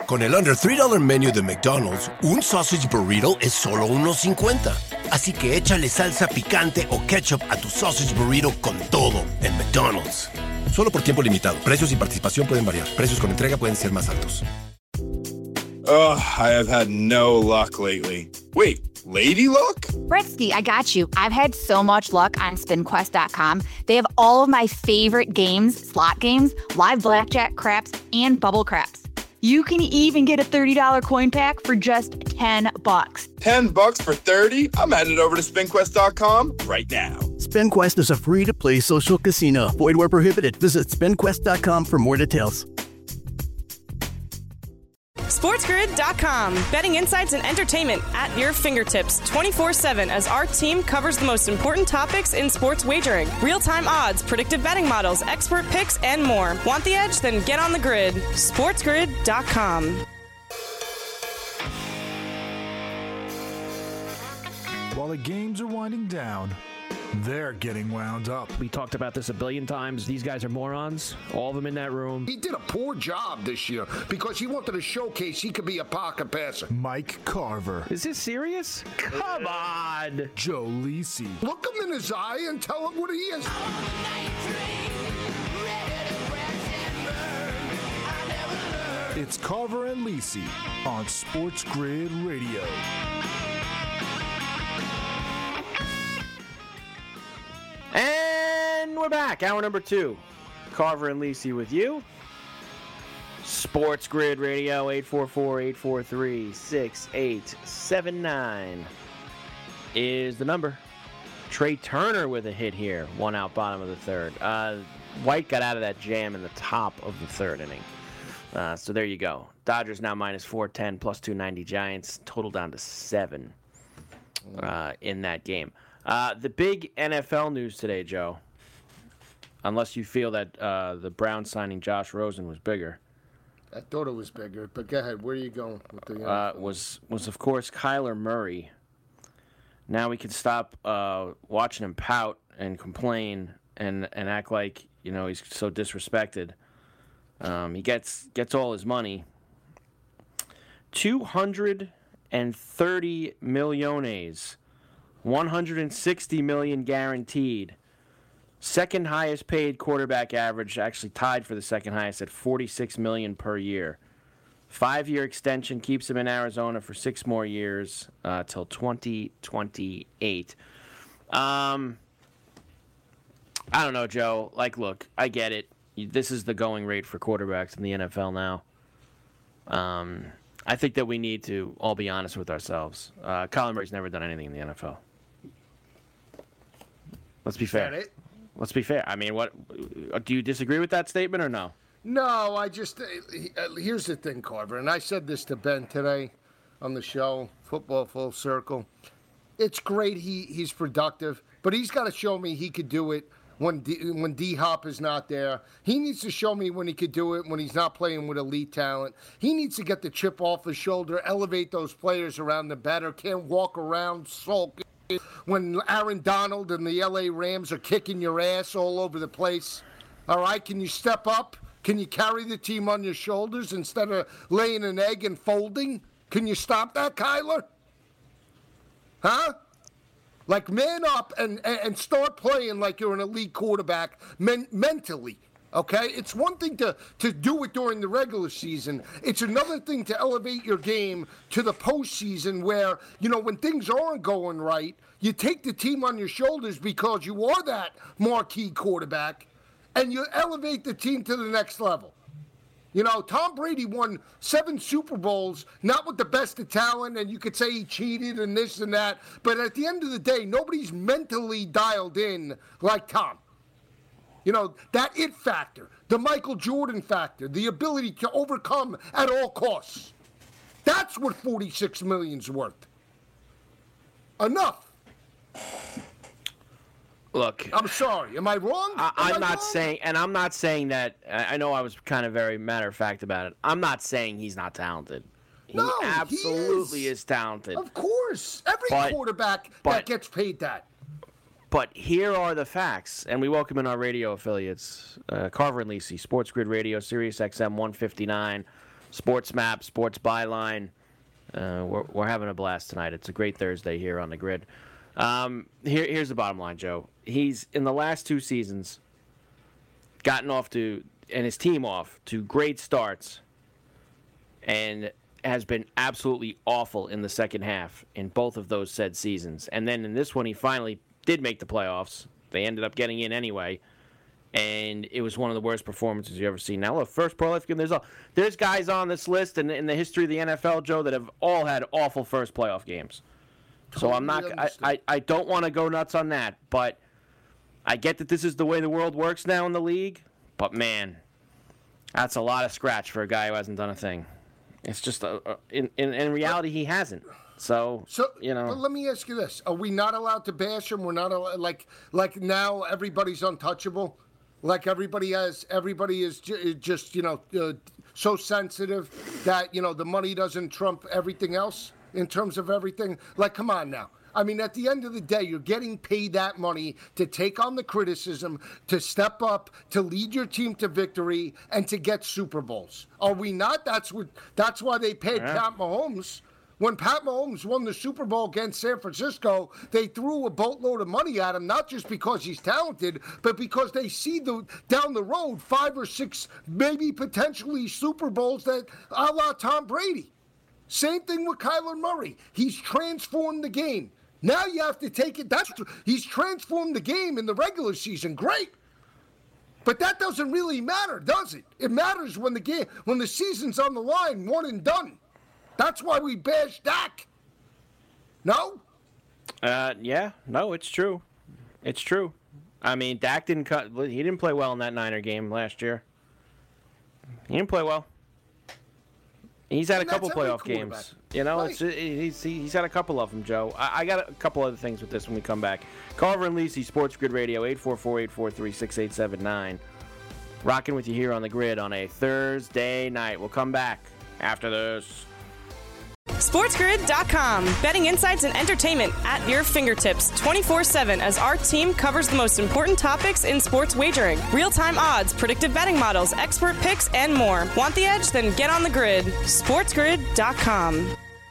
Con el Under $3 Menu de McDonald's, un sausage burrito es solo $1.50. Así que échale salsa picante o ketchup a tu sausage burrito con todo en McDonald's. Solo por tiempo limitado. Precios y participación pueden variar. Precios con entrega pueden ser más altos. Ugh, I have had no luck lately. Wait, lady luck? Britsky, I got you. I've had so much luck on SpinQuest.com. They have all of my favorite games, slot games, live blackjack, craps, and bubble craps. You can even get a $30 coin pack for just $10. $10 for 30? I'm headed over to SpinQuest.com right now. SpinQuest is a free-to-play social casino. Void where prohibited. Visit SpinQuest.com for more details. SportsGrid.com. Betting insights and entertainment at your fingertips 24/7 as our team covers the most important topics in sports wagering. Real-time odds, predictive betting models, expert picks, and more. Want the edge? Then get on the grid. SportsGrid.com. While the games are winding down, they're getting wound up. We talked about this a billion times. These guys are morons. All of them in that room. He did a poor job this year because he wanted to showcase he could be a pocket passer. Mike Carver. Is this serious? Come on. Joe Lisi. Look him in his eye and tell him what he is. It's Carver and Lisi on Sports Grid Radio. And we're back. Hour number 2. Carver and Lisi with you. Sports Grid Radio, 844-843-6879 is the number. Trey Turner with a hit here. One out, bottom of the third. White got out of that jam in the top of the third inning. So there you go. Dodgers now minus 410, plus 290 Giants. Total down to 7 in that game. The big NFL news today, Joe, unless you feel that the Browns signing Josh Rosen was bigger. I thought it was bigger, but go ahead. Where are you going with the was of course Kyler Murray. Now we can stop watching him pout and complain and act like he's so disrespected. He gets all his money. 230 millones. 160 million guaranteed. Second highest paid quarterback average, actually tied for the second highest at 46 million per year. 5-year extension keeps him in Arizona for 6 more years till 2028. I don't know, Joe. Look, I get it. This is the going rate for quarterbacks in the NFL now. I think that we need to all be honest with ourselves. Kyler Murray's never done anything in the NFL. Let's be fair. Let's be fair. I mean, what do you disagree with that statement or no? No, I just here's the thing, Carver, and I said this to Ben today on the show, Football Full Circle. It's great he's productive, but he's got to show me he could do it when D-Hop is not there. He needs to show me when he could do it when he's not playing with elite talent. He needs to get the chip off his shoulder, elevate those players around the better, can't walk around sulking when Aaron Donald and the LA Rams are kicking your ass all over the place. All right, can you step up? Can you carry the team on your shoulders instead of laying an egg and folding? Can you stop that, Kyler? Huh? Man up and start playing like you're an elite quarterback mentally. Okay? It's one thing to do it during the regular season. It's another thing to elevate your game to the postseason where, when things aren't going right, you take the team on your shoulders because you are that marquee quarterback, and you elevate the team to the next level. Tom Brady won 7 Super Bowls, not with the best of talent, and you could say he cheated and this and that, but at the end of the day, nobody's mentally dialed in like Tom. That it factor, the Michael Jordan factor, the ability to overcome at all costs. That's what 46 million's worth. Enough. Look, I'm sorry. Am I wrong? I'm not saying, and I'm not saying that. I know I was kind of very matter of fact about it. I'm not saying he's not talented. He absolutely is talented. Of course, every quarterback that gets paid that. But here are the facts, and we welcome in our radio affiliates, Carver and Lisi, Sports Grid Radio, Sirius XM 159, Sports Map, Sports Byline. We're having a blast tonight. It's a great Thursday here on the grid. Here's the bottom line, Joe. He's, in the last 2 seasons, gotten off to, and his team off to great starts, and has been absolutely awful in the second half in both of those said seasons. And then in this one, he finally did make the playoffs. They ended up getting in anyway, and it was one of the worst performances you ever seen. Now, look, first pro life game, there's guys on this list in the history of the NFL, Joe, that have all had awful first playoff games. So I'm not. I don't want to go nuts on that, but I get that this is the way the world works now in the league. But man, that's a lot of scratch for a guy who hasn't done a thing. It's just in reality he hasn't. So you know. But let me ask you this: are we not allowed to bash him? We're not allowed, like now everybody's untouchable. Like everybody is just so sensitive that the money doesn't trump everything else in terms of everything. Like, come on now. I mean, at the end of the day, you're getting paid that money to take on the criticism, to step up, to lead your team to victory, and to get Super Bowls. Are we not? That's why they paid Pat Mahomes. When Pat Mahomes won the Super Bowl against San Francisco, they threw a boatload of money at him, not just because he's talented, but because they see down the road 5 or 6, maybe potentially Super Bowls that a la Tom Brady. Same thing with Kyler Murray. He's transformed the game. Now you have to take it. He's transformed the game in the regular season. Great. But that doesn't really matter, does it? It matters when the season's on the line, one and done. That's why we bash Dak. No? Yeah. No, it's true. It's true. I mean, Dak he didn't play well in that Niner game last year. He didn't play well. He's had a couple playoff games. Right. He's had a couple of them, Joe. I got a couple other things with this when we come back. Carver and Lisi, Sports Grid Radio, 844-843-6879. Rocking with you here on the grid on a Thursday night. We'll come back after this. SportsGrid.com. Betting insights and entertainment at your fingertips 24/7 as our team covers the most important topics in sports wagering. Real-time odds, predictive betting models, expert picks, and more. Want the edge? Then get on the grid. SportsGrid.com.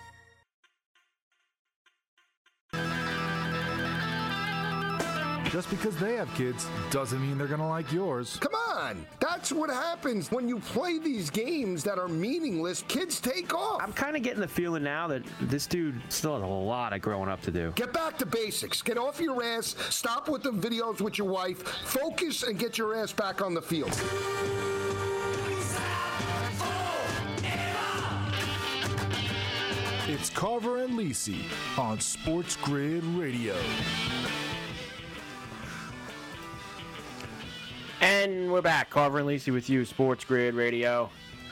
Just because they have kids doesn't mean they're going to like yours. Come on. That's what happens when you play these games that are meaningless. Kids take off. I'm kind of getting the feeling now that this dude still has a lot of growing up to do. Get back to basics. Get off your ass. Stop with the videos with your wife. Focus and get your ass back on the field. It's Carver and Lisi on Sports Grid Radio. And we're back. Carver and Lisi with you, Sports Grid Radio.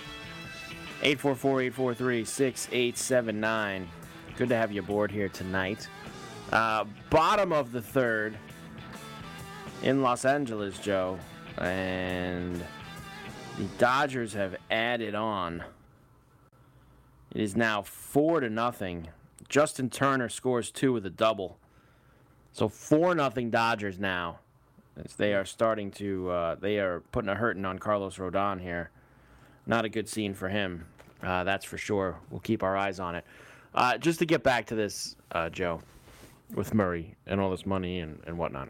844-843-6879. Good to have you aboard here tonight. Bottom of the third in Los Angeles, Joe. And the Dodgers have added on. It is now 4-0. Justin Turner scores 2 with a double. So 4-0 Dodgers now. As they are starting to, they are putting a hurting on Carlos Rodon here. Not a good scene for him, that's for sure. We'll keep our eyes on it. Just to get back to this, Joe, with Murray and all this money and whatnot.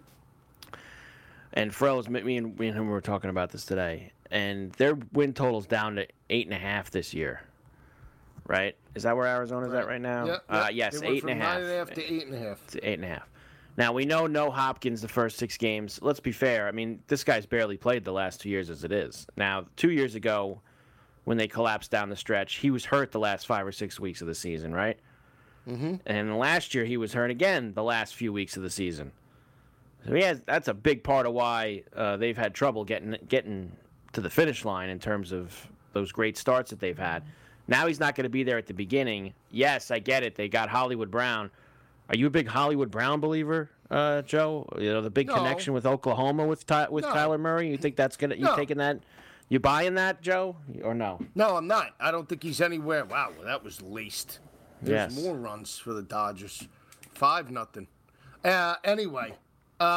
And Frells, me and him were talking about this today, and their win total's down to 8.5 this year. Right? Is that where Arizona's at right now? Yep. Yes, 8.5. From 9.5 to 8.5. To 8.5. Now, we know no Hopkins the first 6 games. Let's be fair. I mean, this guy's barely played the last 2 years as it is. Now, 2 years ago, when they collapsed down the stretch, he was hurt the last 5 or 6 weeks of the season, right? Mm-hmm. And last year, he was hurt again the last few weeks of the season. So that's a big part of why they've had trouble getting to the finish line in terms of those great starts that they've had. Now he's not going to be there at the beginning. Yes, I get it. They got Hollywood Brown. Are you a big Hollywood Brown believer, Joe? The big connection with Oklahoma with Kyler Murray. You think that's gonna? You taking that? You buying that, Joe, or no? No, I'm not. I don't think he's anywhere. Wow, that was laced. There's more runs for the Dodgers. 5-0. Anyway,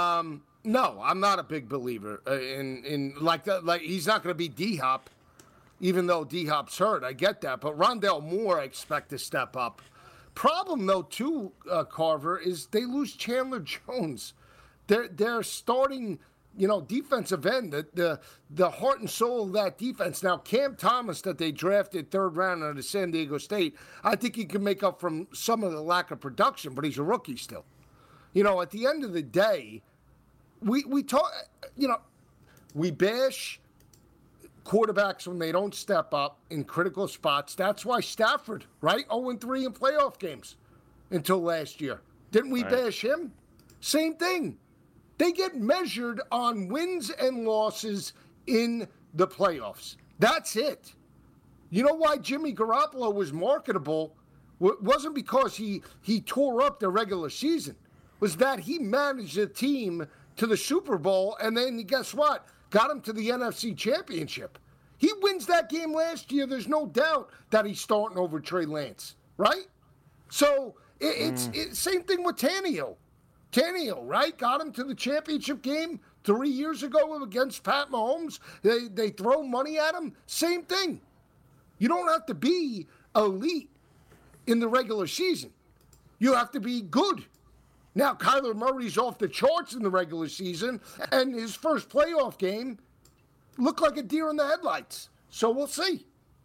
no, I'm not a big believer in like that. Like he's not going to be D-Hop. even though D-Hop's hurt. I get that. But Rondale Moore, I expect to step up. Problem, though, too, Carver, is they lose Chandler Jones. They're starting, defensive end, the heart and soul of that defense. Now, Cam Thomas that they drafted third round out of San Diego State, I think he can make up from some of the lack of production, but he's a rookie still. At the end of the day, we talk, we bash quarterbacks when they don't step up in critical spots. That's why Stafford, right? 0-3 in playoff games until last year. Didn't we bash him? Same thing. They get measured on wins and losses in the playoffs. That's it. You know why Jimmy Garoppolo was marketable? It wasn't because he tore up the regular season. It was that he managed the team to the Super Bowl, and then guess what? Got him to the NFC Championship. He wins that game last year. There's no doubt that he's starting over Trey Lance, right? So it's same thing with Tannehill. Tannehill, right? Got him to the championship game 3 years ago against Pat Mahomes. They throw money at him. Same thing. You don't have to be elite in the regular season. You have to be good. Now, Kyler Murray's off the charts in the regular season, and his first playoff game looked like a deer in the headlights. So we'll see.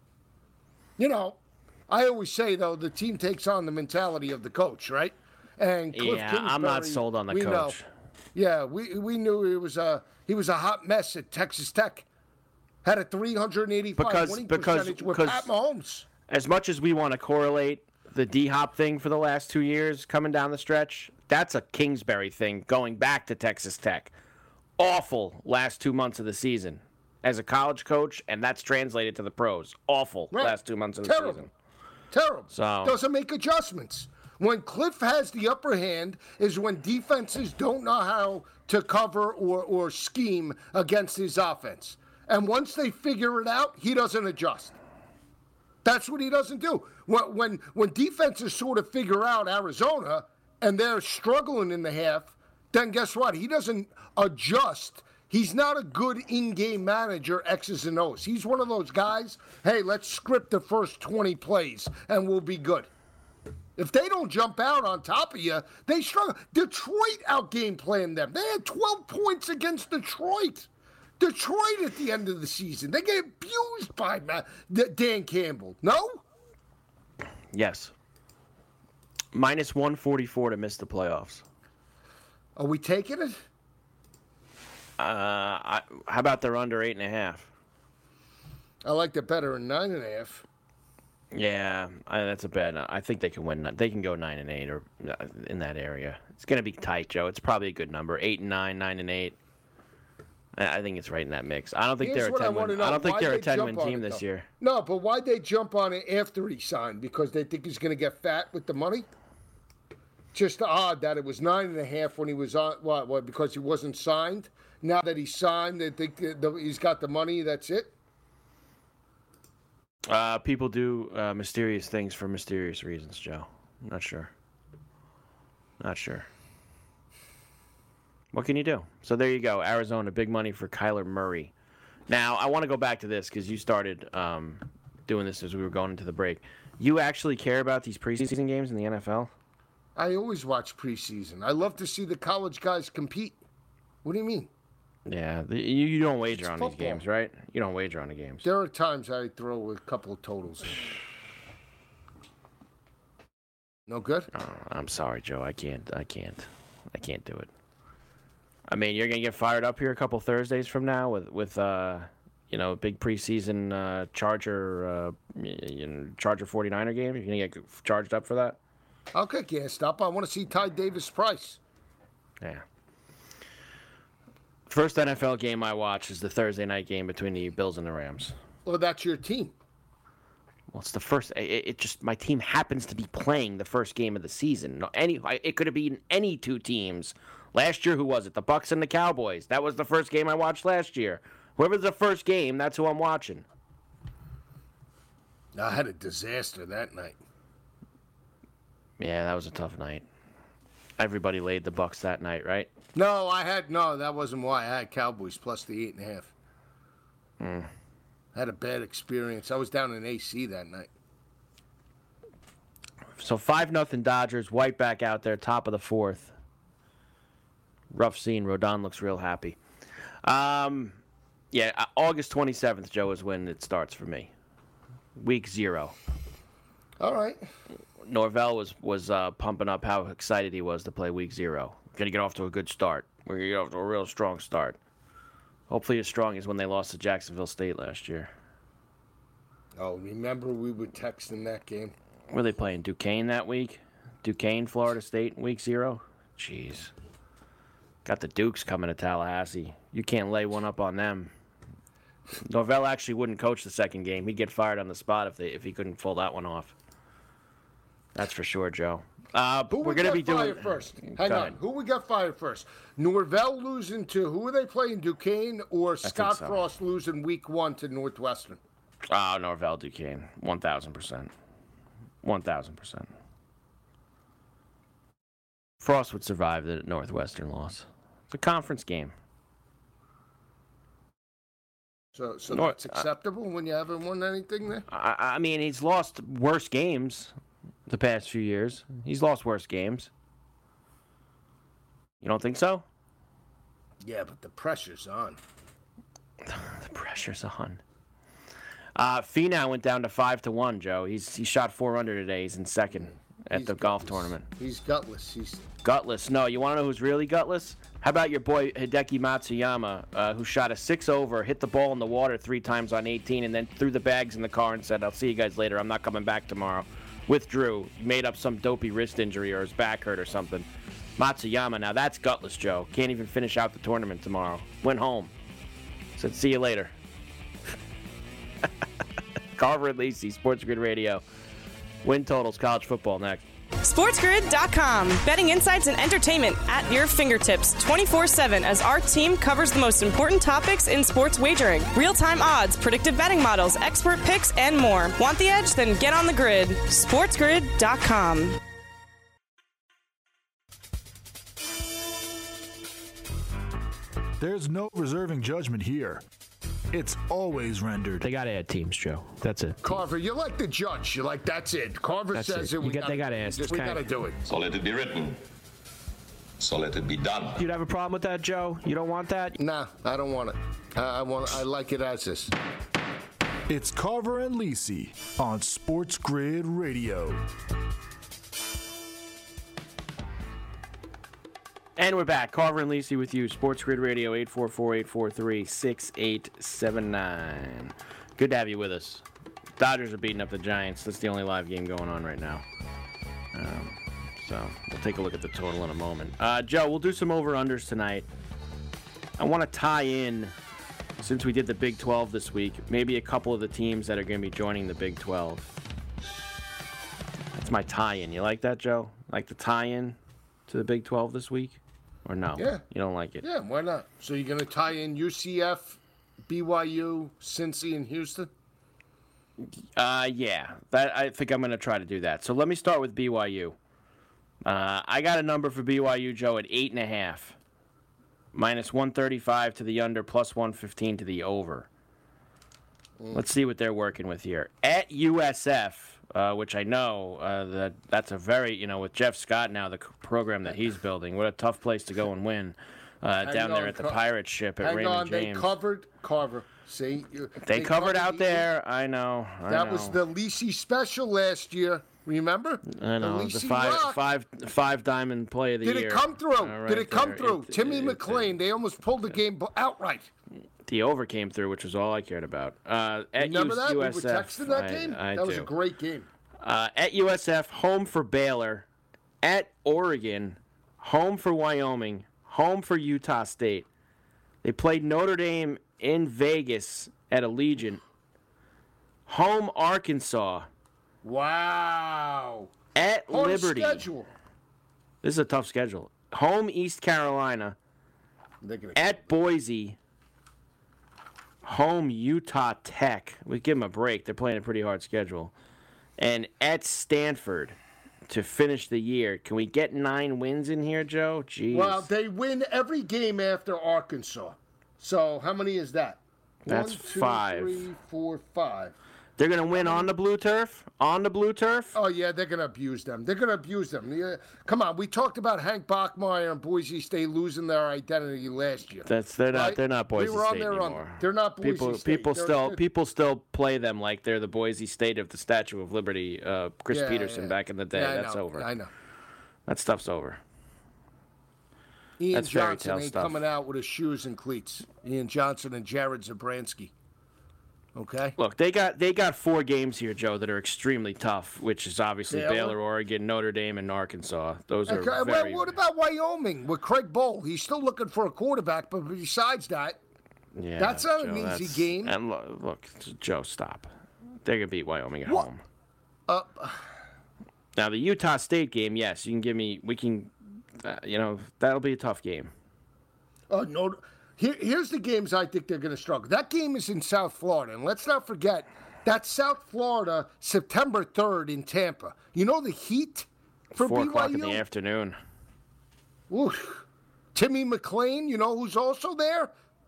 I always say, though, the team takes on the mentality of the coach, right? And Cliff Kingsbury, I'm not sold on the coach. Know, yeah, we knew he was a hot mess at Texas Tech. Had a 385 winning percentage with Pat Mahomes. As much as we want to correlate the D-Hop thing for the last 2 years coming down the stretch, that's a Kingsbury thing going back to Texas Tech. Awful last 2 months of the season as a college coach, and that's translated to the pros. Awful last 2 months of the season. Terrible. So doesn't make adjustments. When Cliff has the upper hand is when defenses don't know how to cover or scheme against his offense. And once they figure it out, he doesn't adjust. That's what he doesn't do. When defenses sort of figure out Arizona and they're struggling in the half, then guess what? He doesn't adjust. He's not a good in-game manager, X's and O's. He's one of those guys, hey, let's script the first 20 plays and we'll be good. If they don't jump out on top of you, they struggle. Detroit outgame planned them. They had 12 points against Detroit. Detroit at the end of the season. They get abused by Dan Campbell. No? Yes. Minus 144 to miss the playoffs. Are we taking it? How about they're under 8.5? I like it better than 9.5. Yeah, that's a bet. I think they can win. They can go 9-8 or in that area. It's going to be tight, Joe. It's probably a good number. 8-9, 9-8. I think it's right in that mix. I don't think they're a 10-win. I don't think they're a 10-win team this year. No, but why'd they jump on it after he signed? Because they think he's going to get fat with the money? Just odd that it was 9.5 when he was on. What? Because he wasn't signed. Now that he's signed, they think he's got the money. That's it. People do mysterious things for mysterious reasons, Joe. Not sure. What can you do? So there you go. Arizona, big money for Kyler Murray. Now, I want to go back to this because you started doing this as we were going into the break. You actually care about these preseason games in the NFL? I always watch preseason. I love to see the college guys compete. What do you mean? Yeah, you don't wager on these games, right? You don't wager on the games. There are times I throw a couple of totals in. No good? Oh, I'm sorry, Joe. I can't do it. I mean, you're gonna get fired up here a couple Thursdays from now with big preseason Charger 49er game. You're gonna get charged up for that. I'll get gassed up. I want to see Ty Davis Price. Yeah. First NFL game I watch is the Thursday night game between the Bills and the Rams. Well, that's your team. Well, it's the first. It just my team happens to be playing the first game of the season. It could have been any two teams. Last year, who was it? The Bucs and the Cowboys. That was the first game I watched last year. Whoever's the first game, that's who I'm watching. I had a disaster that night. Yeah, that was a tough night. Everybody laid the Bucs that night, right? No, that wasn't why. I had Cowboys plus the 8.5. I had a bad experience. I was down in AC that night. So 5-0 Dodgers. White back out there, top of the fourth. Rough scene. Rodon looks real happy. Yeah, August 27th, Joe, is when it starts for me. Week 0. All right. Norvell was pumping up how excited he was to play Week 0. Going to get off to a good start. We're going to get off to a real strong start. Hopefully as strong as when they lost to Jacksonville State last year. Oh, remember we were texting that game? Were they playing Duquesne that week? Duquesne, Florida State, Week 0? Jeez. Got the Dukes coming to Tallahassee. You can't lay one up on them. Norvell actually wouldn't coach the second game. He'd get fired on the spot if he couldn't pull that one off. That's for sure, Joe. We're going to be doing first. Hang on. Who we got fired first? Norvell losing to who are they playing? Duquesne or Scott Frost losing Week 1 to Northwestern? Oh, Norvell, Duquesne, 1,000%. 1,000%. Frost would survive the Northwestern loss. It's a conference game. So that's acceptable when you haven't won anything there? I mean, he's lost worse games the past few years. He's lost worse games. You don't think so? Yeah, but the pressure's on. The pressure's on. Finau went down to 5-1, Joe. He shot 4 under today. He's in second at the golf tournament. He's gutless. Gutless. No, you want to know who's really gutless? How about your boy Hideki Matsuyama, who shot a 6-over, hit the ball in the water 3 times on 18, and then threw the bags in the car and said, "I'll see you guys later. I'm not coming back tomorrow." Withdrew. Made up some dopey wrist injury or his back hurt or something. Matsuyama, now that's gutless, Joe. Can't even finish out the tournament tomorrow. Went home. Said, "See you later." Carver and Lacey, Sports Grid Radio. Win totals, college football next. SportsGrid.com. Betting insights and entertainment at your fingertips 24/7 as our team covers the most important topics in sports wagering. Real-time odds, predictive betting models, expert picks, and more. Want the edge? Then get on the grid. SportsGrid.com. There's no reserving judgment here. It's always rendered. They got to add teams, Joe. That's it. Carver, you're like the judge. You're like, that's it. Carver says it. They got to ask. We got to do it. So let it be written. So let it be done. You'd have a problem with that, Joe? You don't want that? Nah, I don't want it. I like it as is. It's Carver and Lacey on Sports Grid Radio. And we're back. Carver and Lacey with you. Sports Grid Radio, 844-843-6879. Good to have you with us. Dodgers are beating up the Giants. That's the only live game going on right now. So we'll take a look at the total in a moment. Joe, we'll do some over-unders tonight. I want to tie in, since we did the Big 12 this week, maybe a couple of the teams that are going to be joining the Big 12. That's my tie-in. You like that, Joe? Like the tie-in to the Big 12 this week? Or no? Yeah. You don't like it? Yeah, why not? So you're going to tie in UCF, BYU, Cincy, and Houston? Yeah. I think I'm going to try to do that. So let me start with BYU. I got a number for BYU, Joe, at 8.5. Minus 135 to the under, plus 115 to the over. Let's see what they're working with here. At USF, which I know that's a very, with Jeff Scott now, the program that he's building, what a tough place to go and win down there at the Pirate Ship at Raymond James. They covered Carver. See? They covered out there. I know. That was the Lacey special last year. Remember? I know. The five diamond play of the year. Did it come through? Right Did it come there. through? Timmy McClain, they almost pulled the game outright. The over came through, which was all I cared about. Remember that? USF, We were texting that game? That was a great game. At USF, home for Baylor. At Oregon, home for Wyoming. Home for Utah State. They played Notre Dame in Vegas at Allegiant. Home Arkansas. Wow. At Liberty. Schedule. This is a tough schedule. Home East Carolina. At Boise. Home Utah Tech. We give them a break. They're playing a pretty hard schedule. And at Stanford to finish the year. Can we get 9 wins in here, Joe? Jeez. Well, they win every game after Arkansas. So how many is that? That's 1, 2, 5. 3, 4, 5. They're going to win on the blue turf? On the blue turf? Oh, yeah, they're going to abuse them. They're going to abuse them. Yeah. Come on, we talked about Hank Bachmeier and Boise State losing their identity last year. They're not Boise we were on State their anymore. They're not Boise State. People still play them like they're the Boise State of the Statue of Liberty, Chris Peterson back in the day. Yeah, That's over. I know. That stuff's over. Ian That's fairy Johnson tale ain't stuff. coming out with his shoes and cleats. Ian Johnson and Jared Zabransky. Okay. Look, they got 4 games here, Joe, that are extremely tough, which is obviously Baylor, Oregon, Notre Dame, and Arkansas. Those are very. What about Wyoming with Craig Bowl? He's still looking for a quarterback, but besides that, that's not an easy game. And look, Joe, stop. They're gonna beat Wyoming at home. Now the Utah State game, yes, you can give me. We can, that'll be a tough game. Oh no. Here's the games I think they're going to struggle. That game is in South Florida, and let's not forget that's South Florida, September 3rd in Tampa. You know the heat for 4 BYU? o'clock in the afternoon. Oof. Timmy McClain, you know who's also there?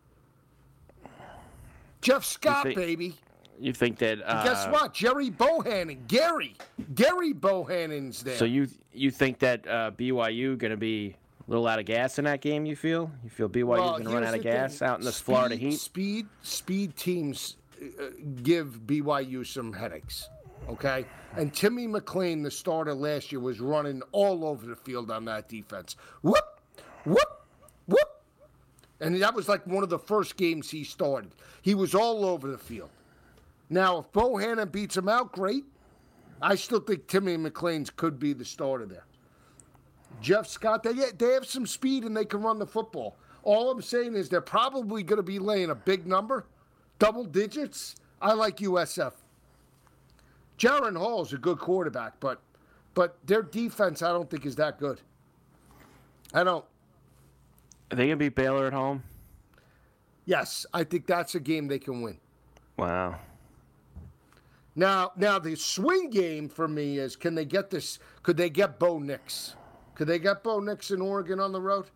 Jeff Scott, baby. You think that? Guess what? Jerry Bohannon, Gary Bohannon's there. So you think that BYU going to be a little out of gas in that game, you feel? You feel BYU's going to run out of gas out in this Florida heat? Speed teams give BYU some headaches, okay? And Timmy McClain, the starter last year, was running all over the field on that defense. Whoop, whoop, whoop. And that was like one of the first games he started. He was all over the field. Now, if Bohannon beats him out, great. I still think Timmy McClain could be the starter there. Jeff Scott, they have some speed and they can run the football. All I'm saying is they're probably going to be laying a big number, double digits. I like USF. Jaron Hall's a good quarterback, but their defense I don't think is that good. I don't. Are they going to beat Baylor at home? Yes, I think that's a game they can win. Wow. Now the swing game for me is can they get this? Could they get Bo Nix? Could they get Bo Nix in Oregon on the road?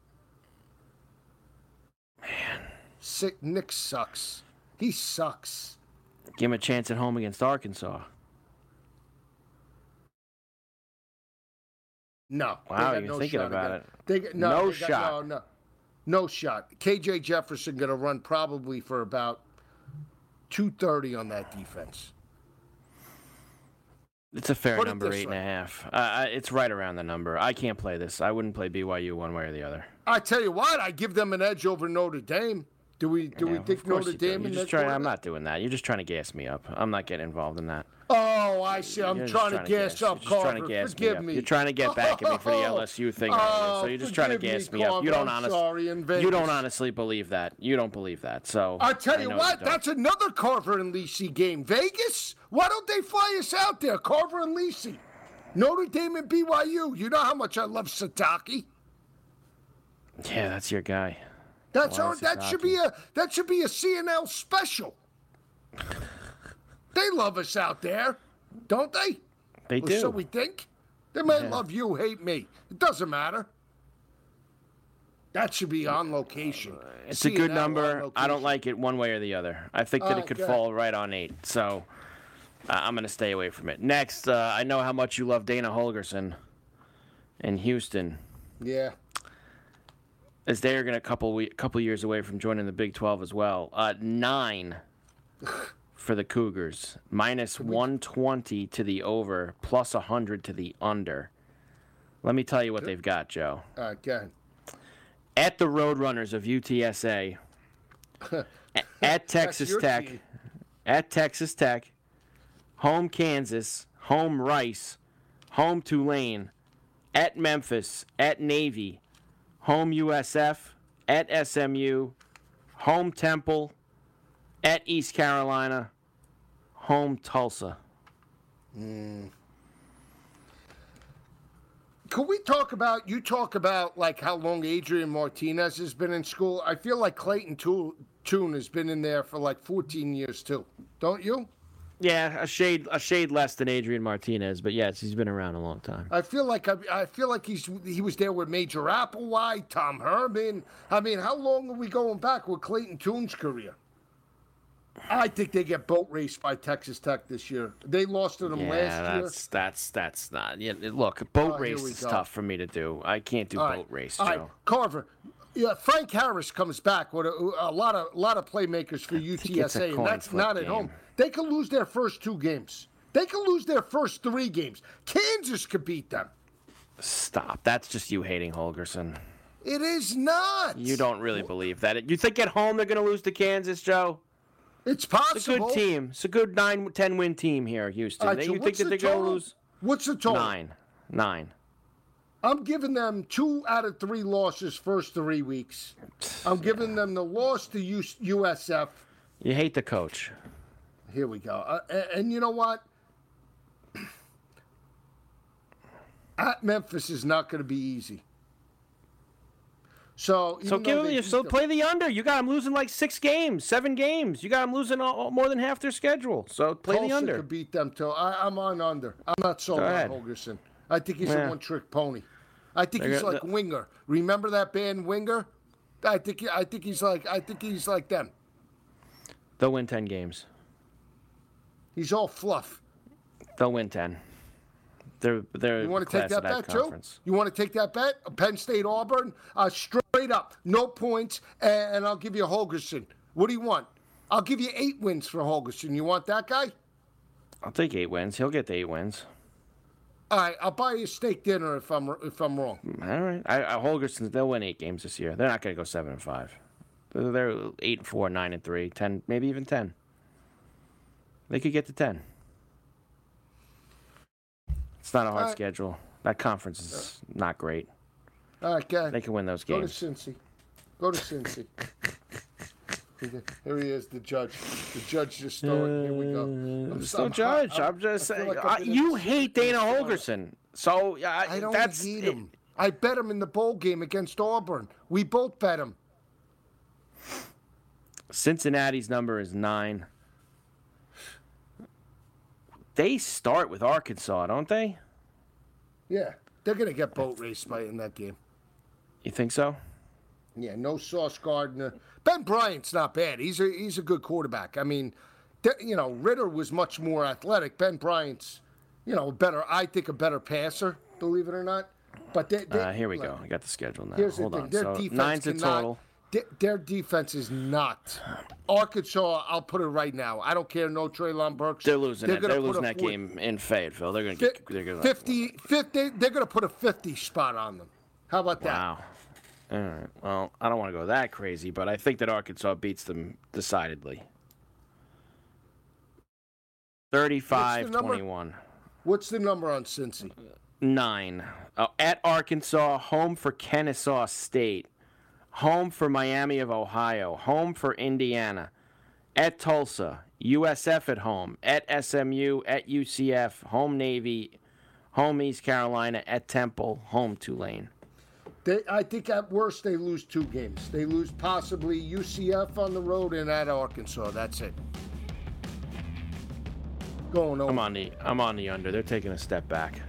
Man. Nix sucks. He sucks. Give him a chance at home against Arkansas. No. Wow, you're thinking about it. No shot. KJ Jefferson going to run probably for about 230 on that defense. It's a fair number, 8.5. It's right around the number. I can't play this. I wouldn't play BYU one way or the other. I tell you what, I give them an edge over Notre Dame. Do we think Notre Dame? I'm not doing that. You're just trying to gas me up. I'm not getting involved in that. Oh, I see. I'm trying to gas up Carver. Forgive me. You're trying to get back at me for the LSU thing. So you're just trying to gas me up. You don't honestly believe that. You don't believe that. So I tell you what, that's another Carver and Lisi game. Vegas? Why don't they fly us out there, Carver and Lisi? Notre Dame and BYU. You know how much I love Sataki. Yeah, that's your guy. That should be a CNL special. They love us out there, don't they? They do. So we think. They may love you, hate me. It doesn't matter. That should be on location. It's a good number. I don't like it one way or the other. I think that it could fall right on 8. So I'm going to stay away from it. Next, I know how much you love Dana Holgorsen in Houston. Yeah. As they're going to couple years away from joining the Big 12 as well. 9 for the Cougars. Minus 120 to the over, plus 100 to the under. Let me tell you what they've got, Joe. All right, go ahead. At the Roadrunners of UTSA, at Texas Tech, at Texas Tech, home Kansas, home Rice, home Tulane, at Memphis, at Navy, home USF, at SMU, home Temple, at East Carolina, home Tulsa. Could we talk about like how long Adrian Martinez has been in school? I feel like Clayton Tune has been in there for like 14 years too. Don't you? Yeah, a shade less than Adrian Martinez, but yes, he's been around a long time. I feel like he was there with Major Applewhite, Tom Herman. I mean, how long are we going back with Clayton Tune's career? I think they get boat raced by Texas Tech this year. They lost to them last year. That's not. Yeah, look, boat race is go. tough for me to do. I can't do boat race, Joe. All right, Carver. Yeah, Frank Harris comes back with a lot of playmakers for UTSA, and that's not at home. They could lose their first 2 games. They could lose their first 3 games. Kansas could beat them. Stop. That's just you hating Holgorsen. It is not. You don't really believe that. You think at home they're going to lose to Kansas, Joe? It's possible. It's a good team. It's a good 9-10 win team here, Houston. Right, so you think that they're going to lose? What's the total? 9. I'm giving them 2 out of 3 losses first 3 weeks. I'm giving them the loss to USF. You hate the coach. Here we go. And you know what? At Memphis is not going to be easy. So play the under. You got them losing like 6 games, 7 games. You got them losing more than half their schedule. So play the under. Could beat them too. I'm on under. I'm not sold on Holgorsen. I think he's a one-trick pony. I think he's like Winger. Remember that band Winger? I think he's like them. They'll win 10 games. He's all fluff. They'll win 10. They're you want to take that bet conference. Too? You want to take that bet? Penn State, Auburn, straight up, no points, and I'll give you Holgorsen. What do you want? I'll give you 8 wins for Holgorsen. You want that guy? I'll take 8 wins. He'll get the 8 wwins. All right, I'll buy you a steak dinner if I'm wrong. All right, Holgorsen, they'll win 8 games this year. They're not going to go 7-5. They're 8-4, 9-3, 10, maybe even 10. They could get to 10. It's not a hard schedule. That conference is not great. All right, guys. They can win those games. Go to Cincy. Here he is, the judge. The judge just started. Here we go. I'm just saying. You hate Dana Holgorsen. So I don't hate him. I bet him in the bowl game against Auburn. We both bet him. Cincinnati's number is 9. They start with Arkansas, don't they? Yeah, they're going to get boat raced in that game. You think so? Yeah, no Sauce Gardner. Ben Bryant's not bad. He's a good quarterback. I mean, Ritter was much more athletic. Ben Bryant's, a better passer, believe it or not. But here we go. I got the schedule now. Hold on. Their defense 9's the total. Their defense is not. Arkansas, I'll put it right now. I don't care. No Treylon Burks. They're losing it. They're losing that game in Fayetteville. They're going to get. They're going 50. They're going to put a 50 spot on them. How about that? Wow. All right. Well, I don't want to go that crazy, but I think that Arkansas beats them decidedly. 35-21. What's the number on Cincy? 9. At Arkansas, home for Kennesaw State. Home for Miami of Ohio. Home for Indiana. At Tulsa. USF at home. At SMU. At UCF. Home Navy. Home East Carolina. At Temple. Home Tulane. I think at worst they lose 2 games. They lose possibly UCF on the road and at Arkansas. That's it. Going over. I'm on the under. They're taking a step back.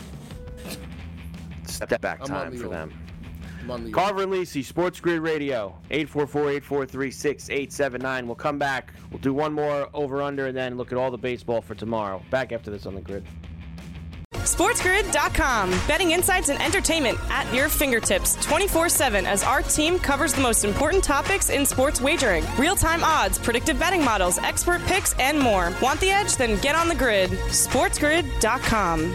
Step back time for them. Carver and Lisi, Sports Grid Radio, 844-843-6879. We'll come back. We'll do one more over-under and then look at all the baseball for tomorrow. Back after this on the Grid. SportsGrid.com. Betting insights and entertainment at your fingertips 24/7 as our team covers the most important topics in sports wagering. Real-time odds, predictive betting models, expert picks, and more. Want the edge? Then get on the grid. SportsGrid.com.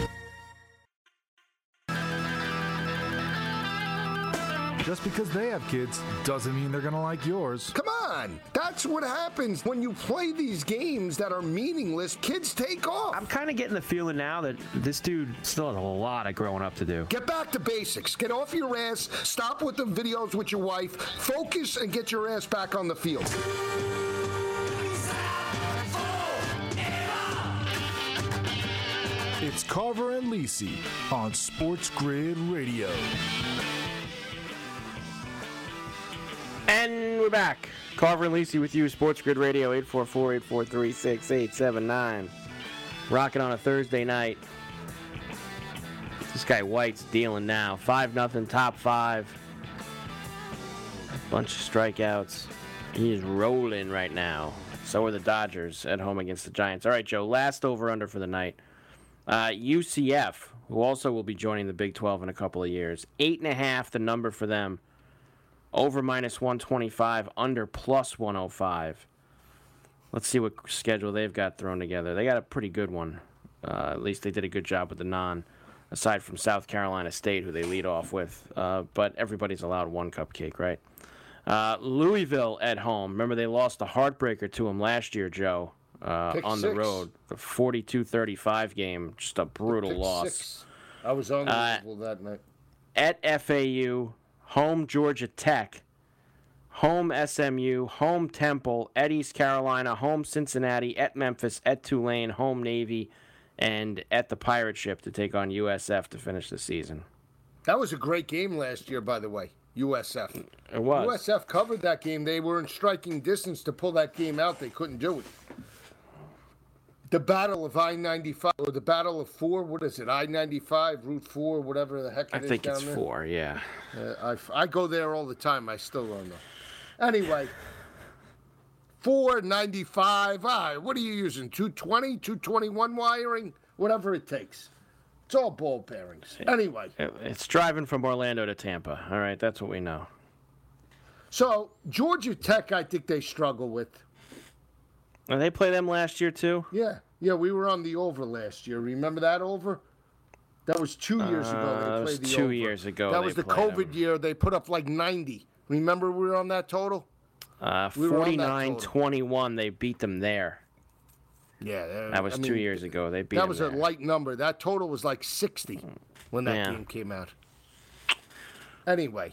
Just because they have kids doesn't mean they're going to like yours. Come on. That's what happens when you play these games that are meaningless. Kids take off. I'm kind of getting the feeling now that this dude still has a lot of growing up to do. Get back to basics. Get off your ass. Stop with the videos with your wife. Focus and get your ass back on the field. It's Carver and Lisi on Sports Grid Radio. And we're back. Carver and Lisi with you, Sports Grid Radio, 844-843-6879. Rocking on a Thursday night. This guy White's dealing now. 5-0, top 5. Bunch of strikeouts. He's rolling right now. So are the Dodgers at home against the Giants. All right, Joe, last over-under for the night. UCF, who also will be joining the Big 12 in a couple of years. 8.5, the number for them. Over minus 125, under plus 105. Let's see what schedule they've got thrown together. They got a pretty good one. At least they did a good job with the aside from South Carolina State, who they lead off with. But everybody's allowed one cupcake, right? Louisville at home. Remember, they lost a heartbreaker to them last year, Joe, on the road. The 42-35 game. Just a brutal loss. 6. I was on Louisville that night. At FAU, home Georgia Tech, home SMU, home Temple, at East Carolina, home Cincinnati, at Memphis, at Tulane, home Navy, and at the Pirate Ship to take on USF to finish the season. That was a great game last year, by the way, USF. It was. USF covered that game. They were in striking distance to pull that game out. They couldn't do it. The Battle of I-95, or the Battle of 4, what is it, I-95, Route 4, whatever the heck it is down there? I think it's 4, yeah. I go there all the time. I still don't know. Anyway, 495. What are you using? 220, 221 wiring? Whatever it takes. It's all ball bearings. Anyway. It's driving from Orlando to Tampa. All right, that's what we know. So, Georgia Tech, I think they struggle with. Did they play them last year, too? Yeah, we were on the over last year. Remember that over? That was 2 years ago. They played the over. 2 years ago. That was the COVID year. They put up like 90. Remember we were on that total? 49-21. They beat them there. Yeah. That was 2 years ago. They beat them. That was a light number. That total was like 60 when that game came out. Anyway.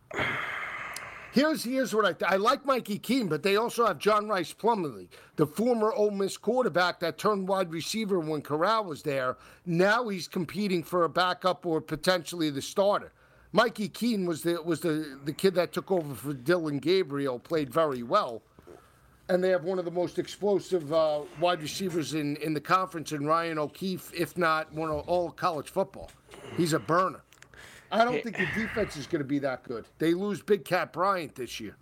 Here's what I like Mikey Keene, but they also have John Rice Plumlee, the former Ole Miss quarterback that turned wide receiver when Corral was there. Now he's competing for a backup or potentially the starter. Mikey Keene was the kid that took over for Dylan Gabriel, played very well. And they have one of the most explosive wide receivers in the conference in Ryan O'Keefe, if not one of all college football. He's a burner. I don't think the defense is going to be that good. They lose Big Cat Bryant this year.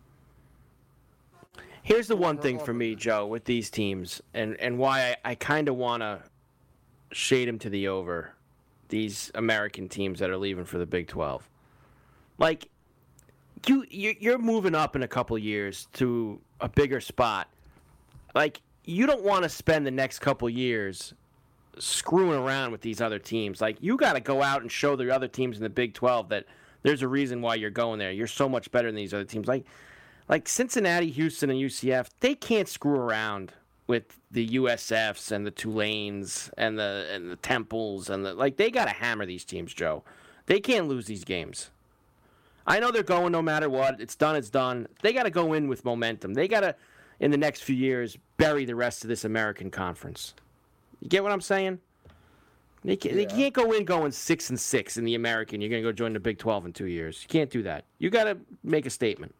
Here's the one thing for me, Joe, with these teams, and why I kind of want to shade them to the over, these American teams that are leaving for the Big 12. Like, you're moving up in a couple years to a bigger spot. Like, you don't want to spend the next couple years screwing around with these other teams. Like, you got to go out and show the other teams in the Big 12 that there's a reason why you're going there. You're so much better than these other teams. Like Cincinnati, Houston, and UCF, they can't screw around with the USFs and the Tulanes and the Temples and they got to hammer these teams, Joe. They can't lose these games. I know they're going no matter what. It's done, it's done. They got to go in with momentum. They got to, in the next few years, bury the rest of this American conference. You get what I'm saying? They can't go in going 6-6 in the American. You're going to go join the Big 12 in 2 years. You can't do that. You got to make a statement.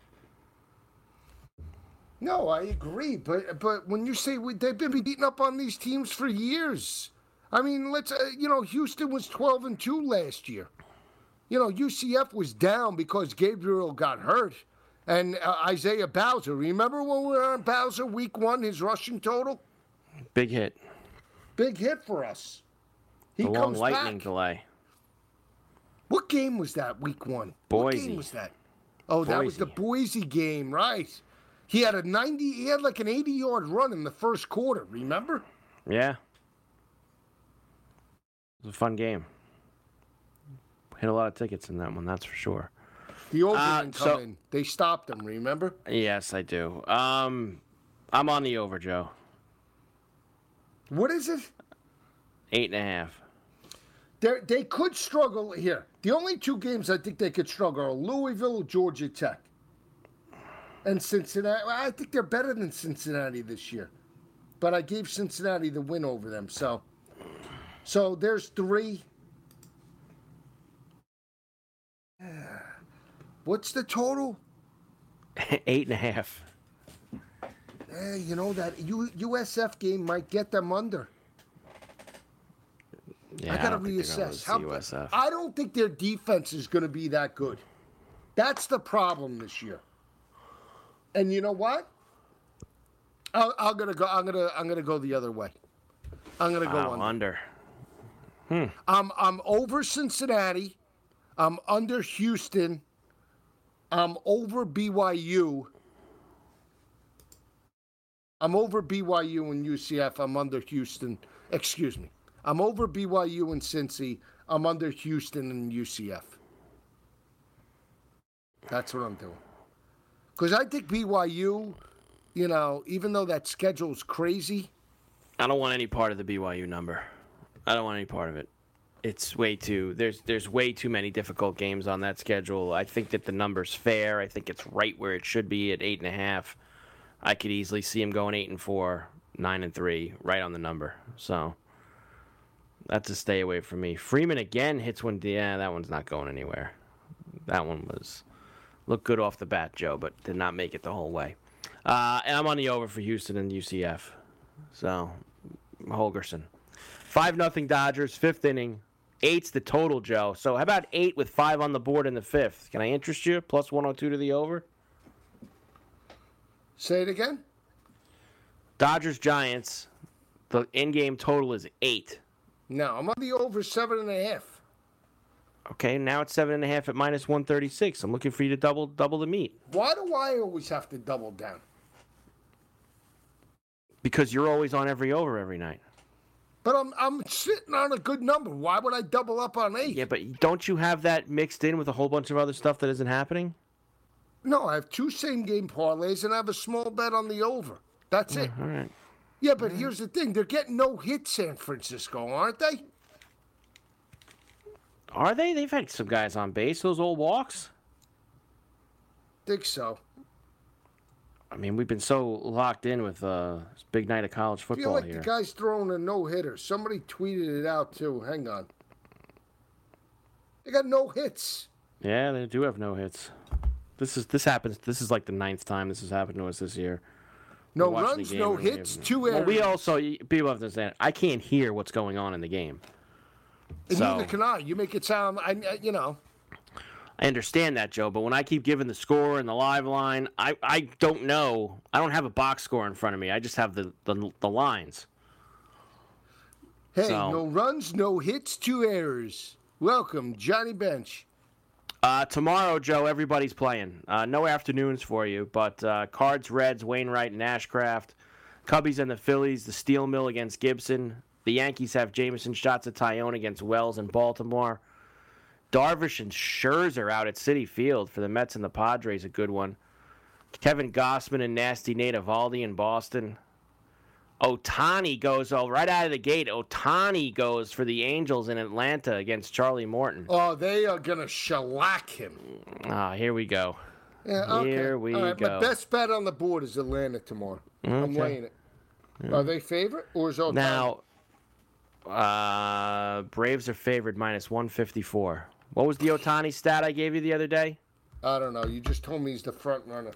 No, I agree. But when you say they've been beating up on these teams for years. I mean, Houston was 12-2 last year. UCF was down because Gabriel got hurt. And Isaiah Bowser. Remember when we were on Bowser week 1, his rushing total? Big hit. Big hit for us. He the long comes lightning back. Delay. What game was that, week 1? Boise. What game was that? Oh, that was the Boise game, right. He had like an 80-yard run in the first quarter, remember? Yeah. It was a fun game. Hit a lot of tickets in that one, that's for sure. The over didn't come in. They stopped him, remember? Yes, I do. I'm on the over, Joe. What is it? 8.5. They could struggle here. The only 2 games I think they could struggle are Louisville, Georgia Tech, and Cincinnati. I think they're better than Cincinnati this year, but I gave Cincinnati the win over them. So there's 3. What's the total? 8.5. That USF game might get them under. Yeah, I got to reassess. I don't think their defense is going to be that good. That's the problem this year. And you know what? I'm gonna go the other way. I'm gonna go under. I'm over Cincinnati. I'm under Houston. I'm over BYU. I'm over BYU and UCF. I'm under Houston. Excuse me. I'm over BYU and Cincy. I'm under Houston and UCF. That's what I'm doing. Because I think BYU, even though that schedule's crazy. I don't want any part of the BYU number. I don't want any part of it. It's way too. There's way too many difficult games on that schedule. I think that the number's fair. I think it's right where it should be at 8.5. I could easily see him going 8-4, 9-3, right on the number. So that's a stay away from me. Freeman again hits one. Yeah, that one's not going anywhere. That one looked good off the bat, Joe, but did not make it the whole way. And I'm on the over for Houston and UCF. So Holgerson. 5-0 Dodgers, 5th inning. 8's the total, Joe. So how about 8 with 5 on the board in the 5th? Can I interest you? Plus 102 to the over? Say it again. Dodgers Giants. The in-game total is 8. No, I'm on the over 7.5. Okay, now it's 7.5 at minus 136. I'm looking for you to double the meat. Why do I always have to double down? Because you're always on every over every night. But I'm sitting on a good number. Why would I double up on 8? Yeah, but don't you have that mixed in with a whole bunch of other stuff that isn't happening? No, I have 2 same-game parlays, and I have a small bet on the over. That's it. All right. Yeah, but here's the thing. They're getting no hits, San Francisco, aren't they? Are they? They've had some guys on base. Those old walks? Think so. I mean, we've been so locked in with this big night of college football I feel like here. the guy's throwing a no-hitter. Somebody tweeted it out, too. Hang on. They got no hits. Yeah, they do have no hits. This happens. This is like the 9th time this has happened to us this year. No runs, no hits, 2 errors. Well, we also, people have to understand, I can't hear what's going on in the game. And neither can I. You make it sound, I understand that, Joe, but when I keep giving the score and the live line, I don't know. I don't have a box score in front of me. I just have the lines. Hey, no runs, no hits, 2 errors. Welcome, Johnny Bench. Tomorrow, Joe, everybody's playing. No afternoons for you, but Cards, Reds, Wainwright, and Ashcraft. Cubbies and the Phillies, the Steel Mill against Gibson. The Yankees have Jameson shots at Tyone against Wells in Baltimore. Darvish and Scherzer out at Citi Field for the Mets and the Padres, a good one. Kevin Gossman and Nasty Nate Eovaldi in Boston. Ohtani goes right out of the gate. Ohtani goes for the Angels in Atlanta against Charlie Morton. Oh, they are going to shellac him. Here we go. Yeah, okay. Here we All right, go. My best bet on the board is Atlanta tomorrow. Okay. I'm laying it. Are they favorite or is Ohtani? Now, Braves are favored minus 154. What was the Ohtani stat I gave you the other day? I don't know. You just told me he's the front runner.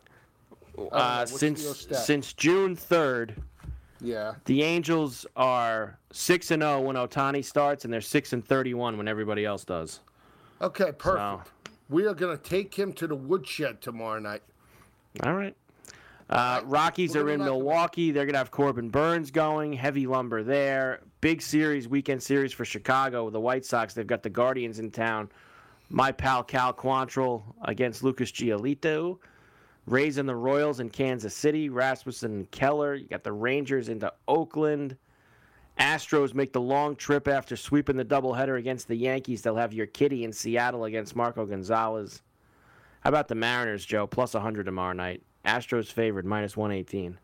Since June 3rd, yeah, the Angels are 6-0 when Ohtani starts, and they're 6-31 when everybody else does. Okay, perfect. We are going to take him to the woodshed tomorrow night. All right. Rockies are in Milwaukee. They're going to have Corbin Burns going. Heavy lumber there. Big series, weekend series for Chicago with the White Sox. They've got the Guardians in town. My pal Cal Quantrill against Lucas Giolito. Rays and the Royals in Kansas City. Rasmussen and Keller. You got the Rangers into Oakland. Astros make the long trip after sweeping the doubleheader against the Yankees. They'll have your kitty in Seattle against Marco Gonzalez. How about the Mariners, Joe? Plus 100 tomorrow night. Astros favored, minus 118.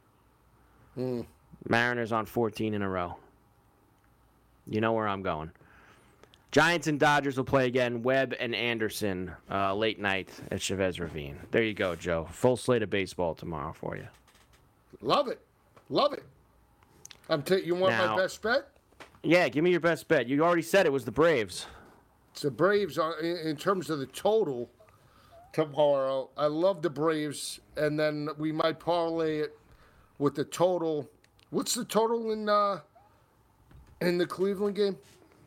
Mariners on 14 in a row. You know where I'm going. Giants and Dodgers will play again. Webb and Anderson late night at Chavez Ravine. There you go, Joe. Full slate of baseball tomorrow for you. Love it. Love it. You want my best bet? Yeah, give me your best bet. You already said it was the Braves. It's the Braves in terms of the total tomorrow. I love the Braves, and then we might parlay it with the total. What's the total in the Cleveland game?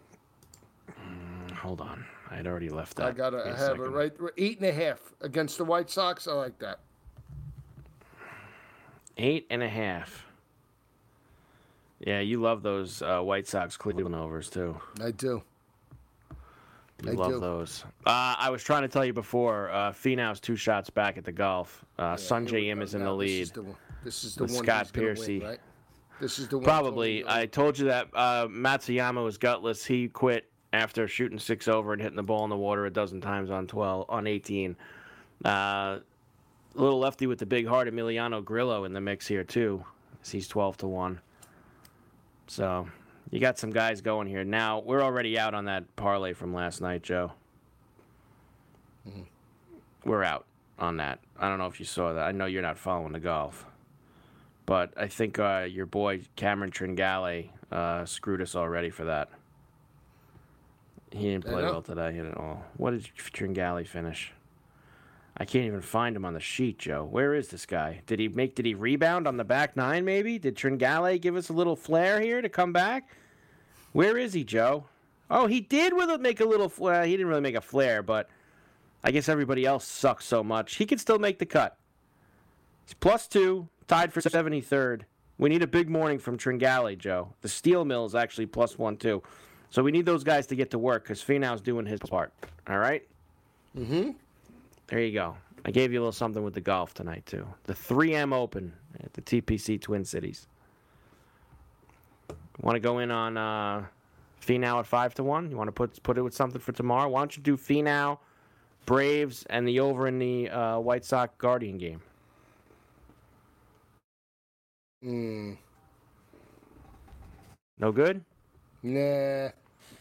Hold on. I had already left that. I have it right. 8.5 against the White Sox. I like that. 8.5. Yeah, you love those White Sox Cleveland overs, too. I do. You love those. I was trying to tell you before, Finau's 2 shots back at the golf. Sanjay Im is in the lead. This is the with one Scott he's gonna Piercy. win, right? This is the one. Probably. I told you that Matsuyama was gutless. He quit after shooting 6 over and hitting the ball in the water a dozen times on 18. A little lefty with the big heart, Emiliano Grillo, in the mix here, too. He's 12-1. So... you got some guys going here. Now, we're already out on that parlay from last night, Joe. Mm-hmm. We're out on that. I don't know if you saw that. I know you're not following the golf. But I think your boy Cameron Tringale screwed us already for that. He didn't play well today at all. What did Tringale finish? I can't even find him on the sheet, Joe. Where is this guy? Did he rebound on the back 9, maybe? Did Tringale give us a little flair here to come back? Where is he, Joe? Oh, he did make a little flare. He didn't really make a flare, but I guess everybody else sucks so much. He can still make the cut. He's +2, tied for 73rd. We need a big morning from Tringale, Joe. The steel mill is actually +1, too. So we need those guys to get to work because Finau's doing his part. All right? Mm-hmm. There you go. I gave you a little something with the golf tonight, too. The 3M Open at the TPC Twin Cities. Want to go in on Finau at 5-1? You want to put it with something for tomorrow? Why don't you do Finau, Braves, and the over in the White Sox Guardian game? No good? Nah.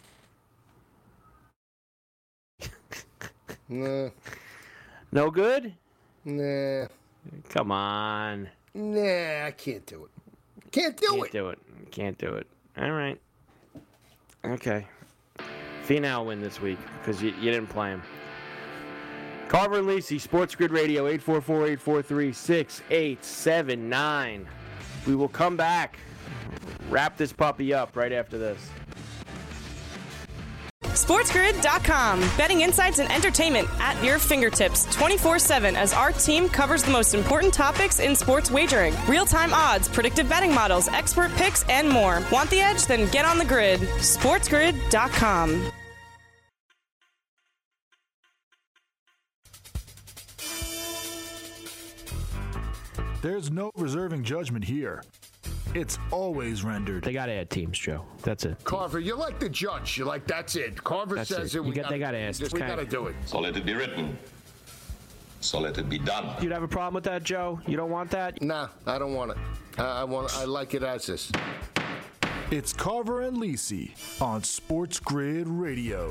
Nah. No good? Nah. Come on. Nah, I can't do it. Can't do it. Can't do it. All right. Okay. Finau win this week because you didn't play him. Carver and Lisi, Sports Grid Radio, 844-843-6879. We will come back, wrap this puppy up right after this. SportsGrid.com. Betting insights and entertainment at your fingertips 24/7 as our team covers the most important topics in sports wagering. Real-time odds, predictive betting models, expert picks, and more. Want the edge? Then get on the grid. SportsGrid.com. There's no reserving judgment here. It's always rendered. They got to add teams, Joe. That's it. Carver, you're like the judge. You're like, that's it. Carver says it. They got to ask. We got to do it. So let it be written. So let it be done. You'd have a problem with that, Joe? You don't want that? Nah, I don't want it. I like it as is. It's Carver and Lisi on Sports Grid Radio.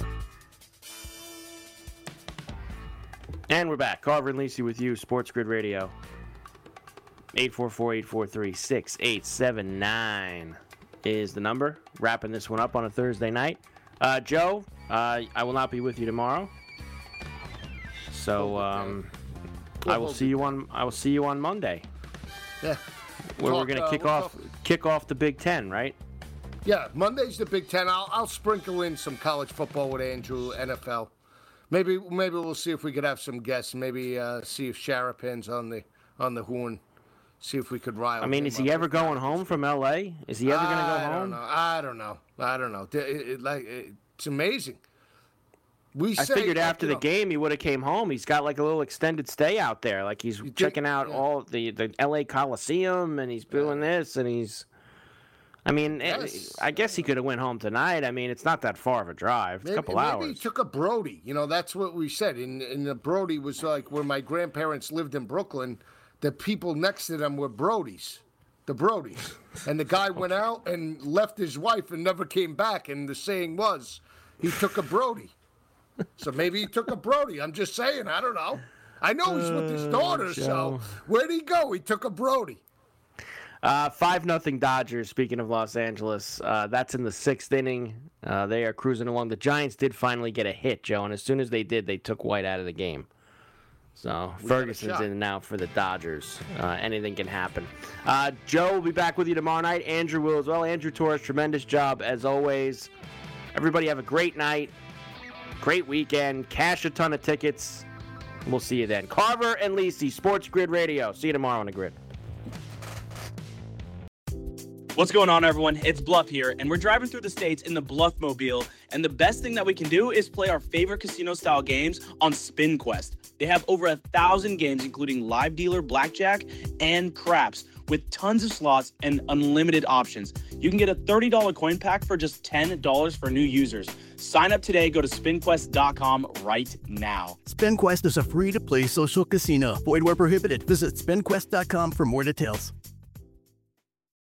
And we're back. Carver and Lisi with you, Sports Grid Radio. 844-843-6879 is the number. Wrapping this one up on a Thursday night. Joe, I will not be with you tomorrow. So I will see you on Monday. Yeah. Where we're going to kick off the Big Ten, right? Yeah, Monday's the Big Ten. I'll sprinkle in some college football with Andrew, NFL. Maybe we'll see if we could have some guests. Maybe see if Sharapan's on the horn. See if we could rile. I mean, is he ever going home from L.A.? Is he ever going to go home? I don't know. It's amazing. I figured after the game he would have came home. He's got like a little extended stay out there. Like he's checking out all the L.A. Coliseum, and he's doing this, and he's. I mean, I guess he could have went home tonight. I mean, it's not that far of a drive. It's a couple hours. Maybe he took a Brody. That's what we said. And the Brody was like where my grandparents lived in Brooklyn. The people next to them were Brodies. The Brodies. And the guy went out and left his wife and never came back. And the saying was, he took a Brody. So maybe he took a Brody. I'm just saying. I don't know. I know he's with his daughter, so where'd he go? He took a Brody. 5-0 Dodgers, speaking of Los Angeles. That's in the 6th inning. They are cruising along. The Giants did finally get a hit, Joe, and as soon as they did, they took White out of the game. So Ferguson's in now for the Dodgers. Anything can happen. Joe will be back with you tomorrow night. Andrew will as well. Andrew Torres, tremendous job as always. Everybody have a great night, great weekend. Cash a ton of tickets. We'll see you then. Carver and Lisi, Sports Grid Radio. See you tomorrow on the grid. What's going on, everyone? It's Bluff here, and we're driving through the states in the Bluff-mobile, and the best thing that we can do is play our favorite casino-style games on SpinQuest. They have over 1,000 games, including live dealer, blackjack, and craps, with tons of slots and unlimited options. You can get a $30 coin pack for just $10 for new users. Sign up today. Go to SpinQuest.com right now. SpinQuest is a free-to-play social casino. Void where prohibited. Visit SpinQuest.com for more details.